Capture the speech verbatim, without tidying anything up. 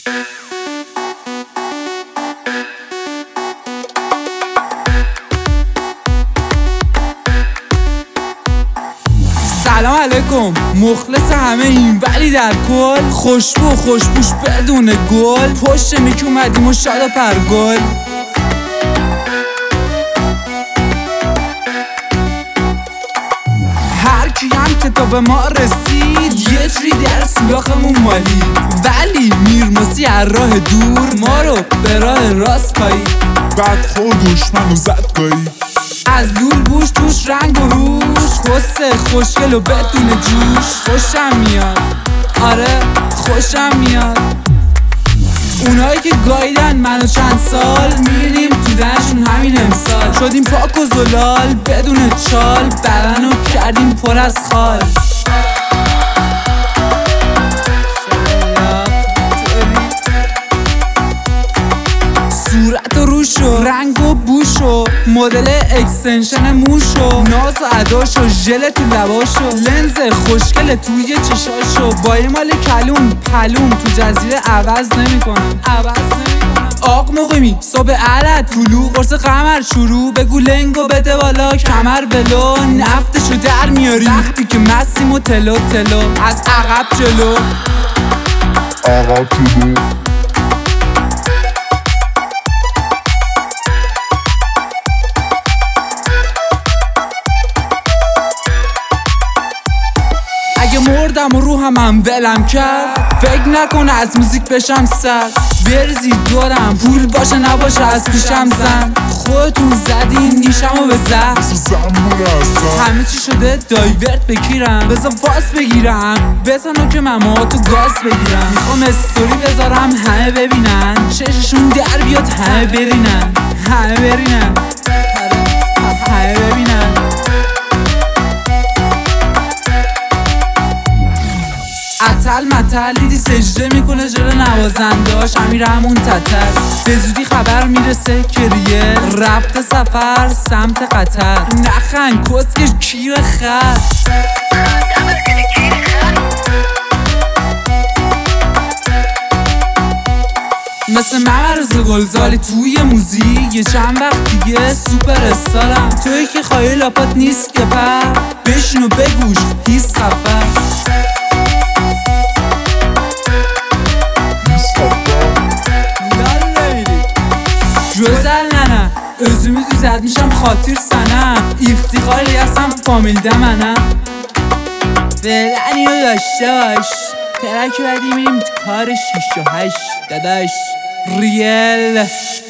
سلام علیکم، مخلص همه این ولی در کل خوشبو و خوشبوش بدون گل، پشت میک اومدیم و شاد و پرگل. هر کی هم که تا به ما رسید یه جوری در سولاخمون مالید، ولی میرموسی از راه دور ما رو به راه راست پایید، بعد خود دشمن و زد گایی از لول بوش توش رنگ و روش، قصه خوشگل و بدون جوش. خوشم میاد، آره خوشم میاد. اونایی که گایدن منو چند سال میریم تو دنشون همین امسال، شدیم پاک و زلال بدون چال، بدنو کردیم پر از خال. صورت و روشو، رنگ و بوشو، مدل اکستنشن موشو، ناز و اداشو، ژل تو لباشو، لنز خوشگل توی چشاشو، با یه مال کلون پلوم تو جزیره عوض نمیکنم عوض نمیکنم آق مقیمی صبح علت طلوع قرص قمر شروع، بگو لنگو بده بالا کمر بلو، نفتشو در میاری وقتی که مسیم و تلو تلو از عقب جلو عقب جلو. مردم و روحم هم ولم کرد، فکر نکن از موزیک بشم سر، برزی دورم پول باشه نباشه از پیشم زن، خودتون زدین نیشمو به زهر، همه چی شده دایورت بگیرم، بذار باز بگیرم بزنو که من ما تو گاز بگیرم، میخوام استوری بذارم همه ببینن، چششون در بیاد همه برینن همه برینن همه ببینن. اتل متل دیدی سجده میکنه جلو نوازنداش، امیر همون تتر به زودی خبر میرسه که ریل رفته سفر سمت قطر، نخند کسکش کیر خر. مثل ممرز گلزاری توی موزیک یه چند وقت دیگه سوپر استارم، توی که خواهی لاپات نیست که پر بشین و بگوش هیست خفر. Güzel nene, özümü düzeltmişem xatir sənə, İftixarlı yasam famildə mənə. Verəni yavaş, tərək verdiğim kar şiş و هش داداش ریل.